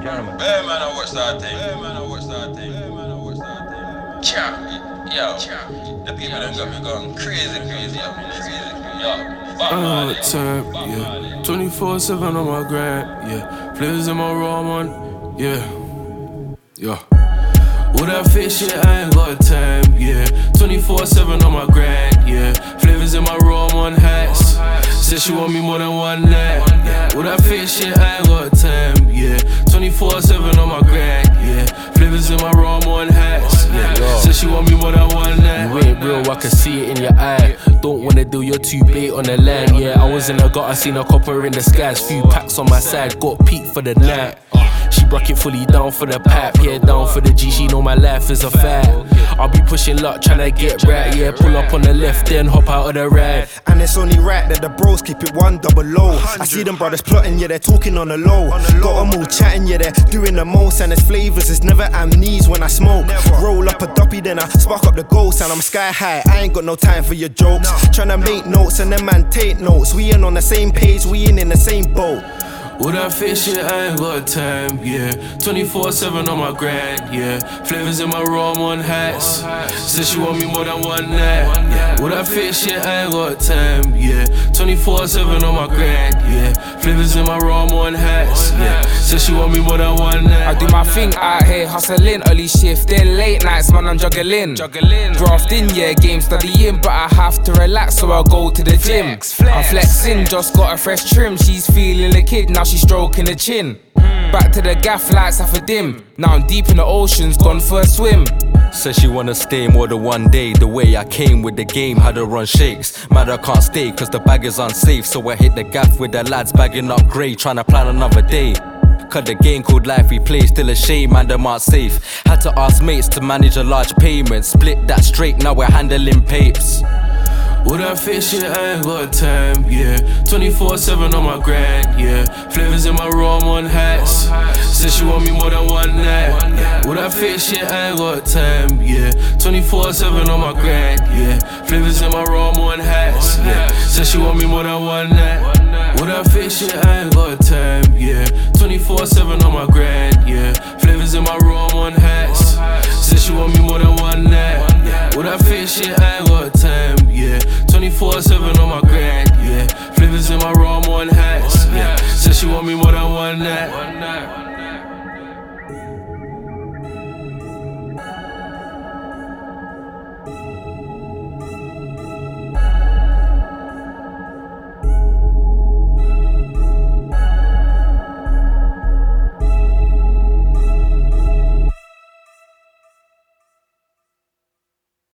gentlemen. Hey man, I watch that thing. Cha, yo, the people done got me going crazy, yo. Time, yeah. 24/7 on my grind, yeah. Flavors in my raw one, yeah. All that fake shit, I ain't got time, yeah. 24/7 on my grind, yeah. Flavors in my raw one hats. Said she want me more than one night, yeah. All that fake shit, I ain't got time, yeah. 24/7 on my grind, yeah. Flavors in my raw one hats, yeah. Said she want me more than one night. You ain't real, I can see it in your eye. Don't wanna deal, you're too bait on the line. Yeah, I was in the gutter, seen a copper in the skies. Few packs on my side, got peak for the night. She bucket fully down for the pipe, yeah, down for the G, she know my life is a fight. I'll be pushing luck, tryna get right, yeah. Pull up on the left, then hop out of the ride. And it's only right that the bros keep it 100. I see them brothers plotting, yeah, they're talking on the low. Got them all chatting, yeah, they're doing the most. And it's flavors, it's never amnesia when I smoke. Roll up a duppy, then I spark up the ghost. And I'm sky high, I ain't got no time for your jokes. Tryna make notes and then man take notes. We ain't on the same page, we ain't in the same boat. All that fake shit, I ain't got time, yeah. 24/7 on my grind, yeah. Flavors in my raw one hats. Said she want me more than one night, yeah. All that fake shit, I ain't got time, yeah. 24/7 on my grind, yeah. Flavors in my raw one hats, yeah. Said she want me more than one night. I do my thing out here, hustling, early shift, then late nights, man, I'm juggling. Drafting, yeah, game studying, but I have to relax, so I'll go to the gym. I'm flexing, just got a fresh trim, she's feeling the kid, now she's stroking the chin. Back to the gaff, lights half a dim. Now I'm deep in the oceans, gone for a swim. Said she wanna stay more than one day. The way I came with the game had her run shakes. Mad I can't stay cause the bag is unsafe. So I hit the gaff with the lads bagging up grey, tryna plan another day. Cause the game called life we play, still a shame, man, them aren't safe. Had to ask mates to manage a large payment. Split that straight, now we're handling papes. All that fake shit, I ain't got time, yeah. 24/7 on my grind, yeah. Flavors in my raw one hats. Said she want me more than one night, yeah. All that fake shit, I ain't got time, yeah. 24/7 on my grind, yeah. Flavors in my raw one hats, yeah. Said she want me more than one night. All that fake shit, I ain't got time, yeah. 24/7 on my grind, yeah. Flavors in my raw one hats. Said she want me more than one night. All that fake shit, I ain't got time, yeah. 24/7 on my grind, yeah. Flavors in my raw one hats, yeah. Said she want me more than one night.